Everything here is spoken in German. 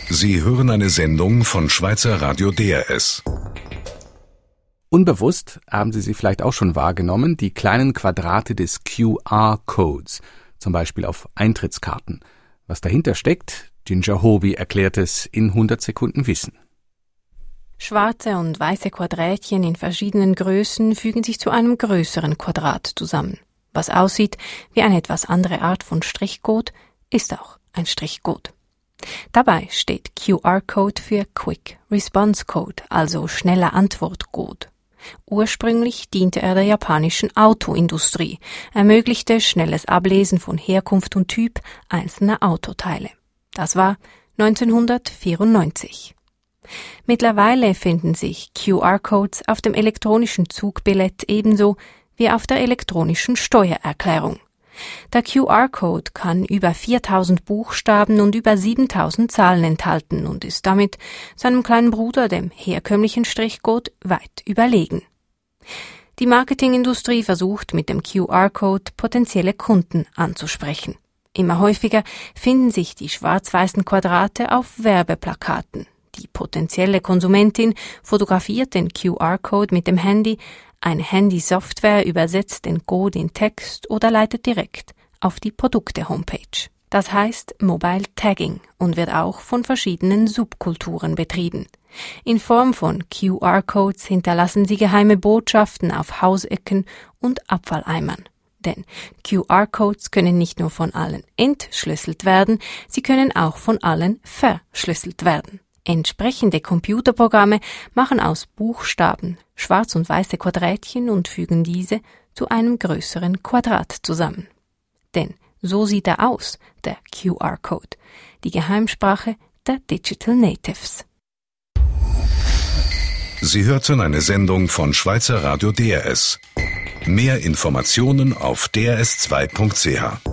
Sie hören eine Sendung von Schweizer Radio DRS. Unbewusst haben Sie vielleicht auch schon wahrgenommen, die kleinen Quadrate des QR-Codes, zum Beispiel auf Eintrittskarten. Was dahinter steckt, Ginger Hobie erklärt es in 100 Sekunden Wissen. Schwarze und weiße Quadrätchen in verschiedenen Größen fügen sich zu einem größeren Quadrat zusammen. Was aussieht wie eine etwas andere Art von Strichcode, ist auch ein Strichcode. Dabei steht QR-Code für Quick Response Code, also schneller Antwortcode. Ursprünglich diente er der japanischen Autoindustrie, ermöglichte schnelles Ablesen von Herkunft und Typ einzelner Autoteile. Das war 1994. Mittlerweile finden sich QR-Codes auf dem elektronischen Zugbillett ebenso wie auf der elektronischen Steuererklärung. Der QR-Code kann über 4000 Buchstaben und über 7000 Zahlen enthalten und ist damit seinem kleinen Bruder, dem herkömmlichen Strichcode, weit überlegen. Die Marketingindustrie versucht mit dem QR-Code potenzielle Kunden anzusprechen. Immer häufiger finden sich die schwarz-weißen Quadrate auf Werbeplakaten. Die potenzielle Konsumentin fotografiert den QR-Code mit dem Handy, eine Handy-Software übersetzt den Code in Text oder leitet direkt auf die Produkte-Homepage. Das heißt Mobile Tagging und wird auch von verschiedenen Subkulturen betrieben. In Form von QR-Codes hinterlassen sie geheime Botschaften auf Hausecken und Abfalleimern. Denn QR-Codes können nicht nur von allen entschlüsselt werden, sie können auch von allen verschlüsselt werden. Entsprechende Computerprogramme machen aus Buchstaben schwarz- und weiße Quadrätchen und fügen diese zu einem größeren Quadrat zusammen. Denn so sieht er aus, der QR-Code, die Geheimsprache der Digital Natives. Sie hörten eine Sendung von Schweizer Radio DRS. Mehr Informationen auf drs2.ch.